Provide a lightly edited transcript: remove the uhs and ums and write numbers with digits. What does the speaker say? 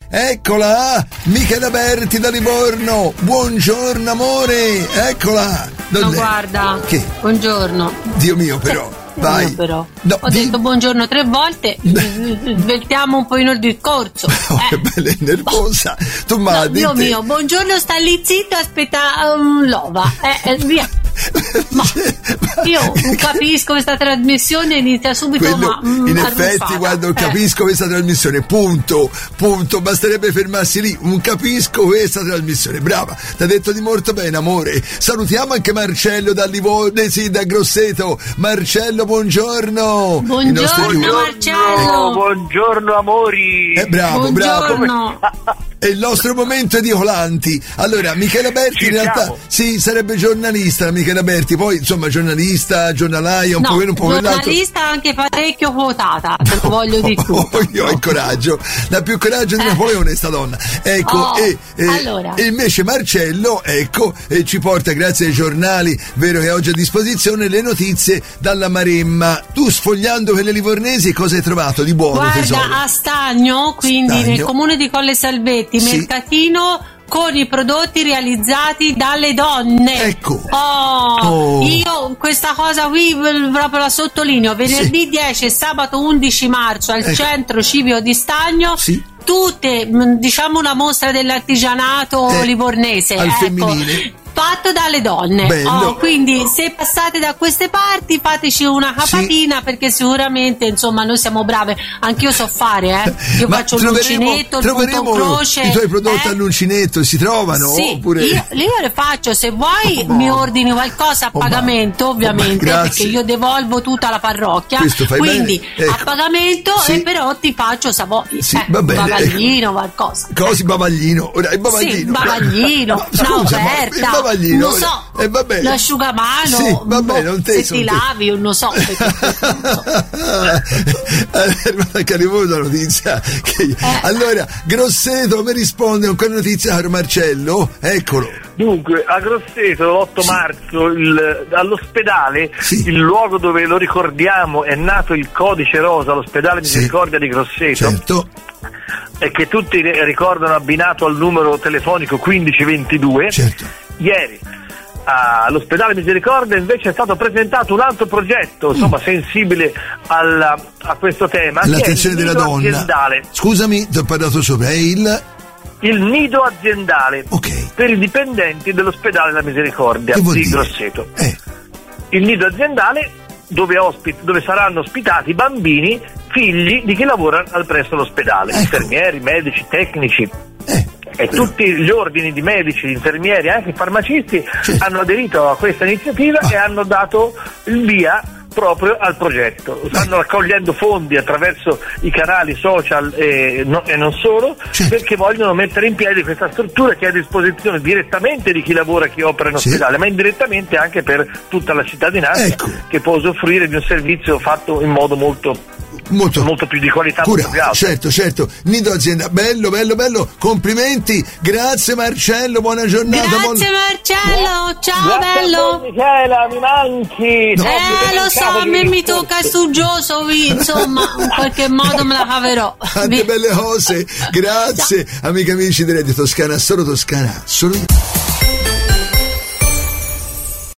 Eccola, Michela Berti da Livorno. Buongiorno amore, eccola. No, guarda. Che? Buongiorno. Dio mio però. Vai. Però. No, ho detto buongiorno 3 volte, sveltiamo un po' il discorso. Che bella, è nervosa. Tu Dio mio, buongiorno, sta lì zitto, aspetta l'ova. Via. Ma io non capisco questa trasmissione, inizia subito in effetti quando capisco questa trasmissione, punto, basterebbe fermarsi lì, non capisco questa trasmissione. Brava, ti ha detto di molto bene amore. Salutiamo anche Marcello da Livorno, da Grosseto. Marcello, buongiorno. Buongiorno Marcello. Buongiorno amori. Bravo, buongiorno. È il nostro momento edicolanti. Allora, Michela Berti in realtà sì, sarebbe giornalista Michela Berti, poi insomma giornalista, giornalaia, un po' giornalista anche parecchio quotata, te lo voglio di tutto. Io ho il coraggio, la più coraggio di Napoleone sta donna. Ecco, allora. E invece Marcello, ecco, ci porta grazie ai giornali, vero che oggi a disposizione, le notizie dalla Maremma. Tu sfogliando quelle livornesi cosa hai trovato di buono? Guarda, tesoro? a Stagno, quindi nel comune di Colle Salvetti, sì. Mercatino con i prodotti realizzati dalle donne. Ecco. Io questa cosa qui proprio la sottolineo. Venerdì 10 e sabato 11 marzo al centro civico di Stagno. Sì. Tutte, diciamo, una mostra dell'artigianato livornese. Al femminile. Fatto dalle donne. Quindi se passate da queste parti fateci una capatina, perché sicuramente insomma noi siamo brave, anch'io so fare, io faccio l'uncinetto, il punto croce. I tuoi prodotti all'uncinetto si trovano? Sì, oppure... io le faccio, se vuoi mi ordini qualcosa a pagamento, ovviamente, perché io devolvo tutta la parrocchia, quindi a pagamento, e però ti faccio savoi, bavaglino, qualcosa. Cosi bavaglino, ora il bavaglino. Sì, bavaglino, una offerta. Non so, l'asciugamano, sì, vabbè, se ti lavi, non so. Anche a Livorno la notizia allora Grosseto mi risponde con quella notizia, caro Marcello, eccolo. Dunque, a Grosseto l'8 marzo all'ospedale, il luogo dove lo ricordiamo è nato il codice rosa, l'ospedale Misericordia di Grosseto. Certo. E che tutti ricordano, abbinato al numero telefonico 1522. Certo. Ieri all'ospedale Misericordia invece è stato presentato un altro progetto, insomma, sensibile a questo tema, l'attenzione della donna. Aziendale. Scusami, ti ho parlato sopra, è il nido aziendale per i dipendenti dell'ospedale della Misericordia di Grosseto. Il nido aziendale dove saranno ospitati bambini figli di chi lavora presso l'ospedale, infermieri, medici, tecnici. E tutti gli ordini di medici, infermieri, anche farmacisti hanno aderito a questa iniziativa e hanno dato il via proprio al progetto. Stanno raccogliendo fondi attraverso i canali social e non solo, perché vogliono mettere in piedi questa struttura che è a disposizione direttamente di chi lavora e chi opera in ospedale, ma indirettamente anche per tutta la cittadinanza, che può usufruire di un servizio fatto in modo molto più di qualità. Certo, nido azienda, bello, complimenti, grazie Marcello, buona giornata. Grazie Marcello, ciao bello. Michela, mi manchi. Lo so, a me mi tocca il suggioso, insomma, in qualche modo me la caverò. Tante belle cose, grazie. Amiche e amici di Radio Toscana, solo Toscana, solo